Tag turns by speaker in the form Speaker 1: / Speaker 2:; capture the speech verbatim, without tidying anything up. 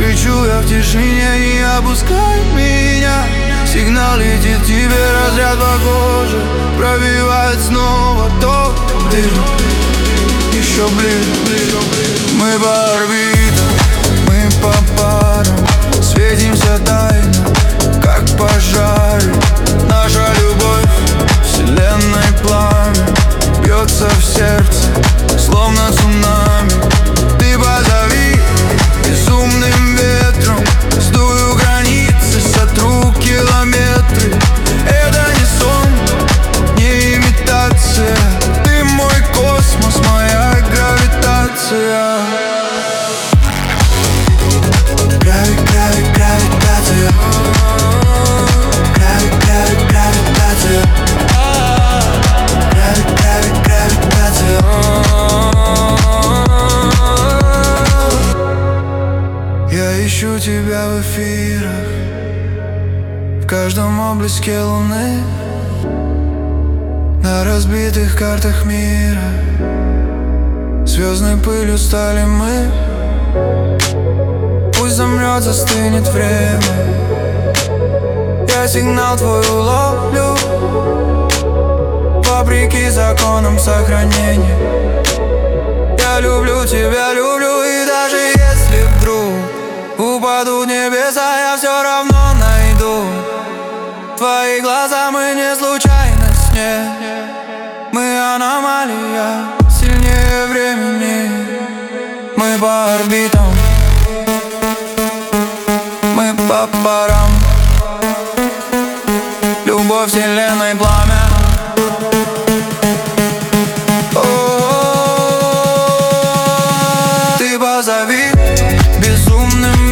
Speaker 1: Лечу я в тишине, не опускай меня. Сигнал летит тебе, разряд по коже пробивает снова то ближе, еще ближе, ближе, ближе. Мы по орбитам, мы по парам, светимся тайно, как пожары. Наша любовь, вселенной пламя, бьется в сердце, словно цунами. Ты позови безумным ветром, сдую границы, сотру километры. Это не сон, не имитация. Ты мой космос, моя гравитация. Грави, грави, гравитация. Грави, грави, гравитация. Грави, грави, гравитация. Я ищу тебя в эфирах, в каждом облеске луны, на разбитых картах мира. Звездной пылью стали мы. Пусть замрет, застынет время, я сигнал твой уловлю, вопреки законам сохранения. Я люблю тебя, люблю, и даже если вдруг упадут небеса, я все равно найду твои глаза. Мы не случайность, нет, мы аномалия, сильнее времени. Мы по орбитам, мы по парам, любовь, вселенной пламя. О-о-о, ты позови безумным